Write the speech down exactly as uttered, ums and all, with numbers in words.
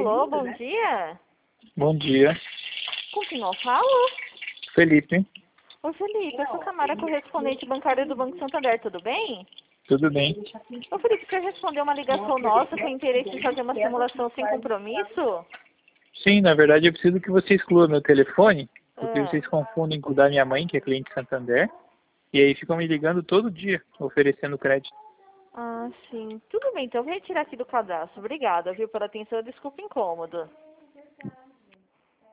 Alô, bom dia. Bom dia, Com quem eu falo? Felipe. Ô Felipe, eu sou Camara, correspondente bancária do Banco Santander, tudo bem? Tudo bem? Ô Felipe, quer responder uma ligação nossa com interesse em fazer uma simulação sem compromisso? Sim, na verdade eu preciso que você exclua meu telefone, porque Ah, vocês confundem com o da minha mãe, que é cliente Santander, e aí ficam me ligando todo dia, oferecendo crédito. ah, sim. Tudo bem, então eu vou retirar aqui do cadastro. Obrigada, viu, pela atenção. Desculpa o incômodo.